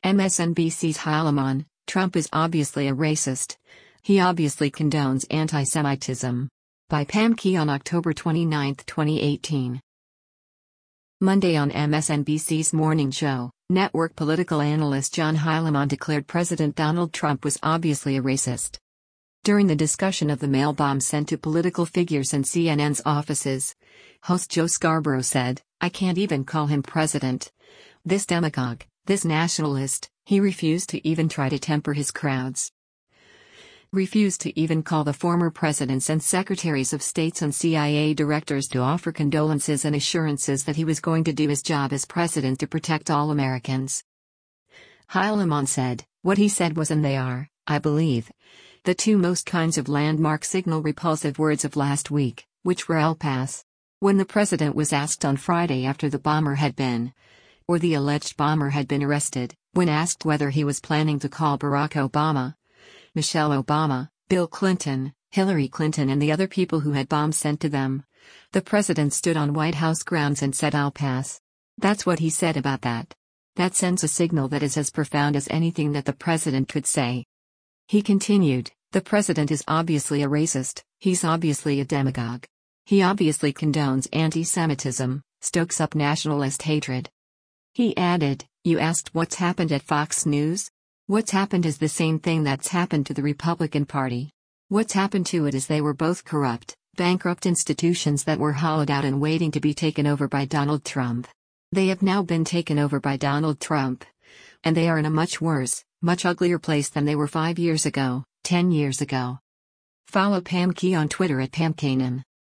MSNBC's Halaman, Trump is obviously a racist. He obviously condones anti-Semitism. By Pam Key on October 29, 2018. Monday on MSNBC's morning show, network political analyst John Halaman declared President Donald Trump was obviously a racist. During the discussion of the mail bomb sent to political figures in CNN's offices, host Joe Scarborough said, "I can't even call him president. This demagogue, this nationalist." He refused to even try to temper his crowds. Refused to even call the former presidents and secretaries of states and CIA directors to offer condolences and assurances that he was going to do his job as president to protect all Americans. Halaman said, "What he said was and they are, I believe, the two most kinds of landmark signal repulsive words of last week, which were El Pas." When the president was asked on Friday after the bomber had been, or the alleged bomber had been arrested, when asked whether he was planning to call Barack Obama, Michelle Obama, Bill Clinton, Hillary Clinton and the other people who had bombs sent to them, the president stood on White House grounds and said, "I'll pass." That's what he said about that. That sends a signal that is as profound as anything that the president could say. He continued, "The president is obviously a racist, he's obviously a demagogue. He obviously condones anti-Semitism, stokes up nationalist hatred." He added, "You asked what's happened at Fox News? What's happened is the same thing that's happened to the Republican Party. What's happened to it is they were both corrupt, bankrupt institutions that were hollowed out and waiting to be taken over by Donald Trump. They have now been taken over by Donald Trump. And they are in a much worse, much uglier place than they were 5 years ago, 10 years ago." Follow Pam Key on Twitter at PamKanan.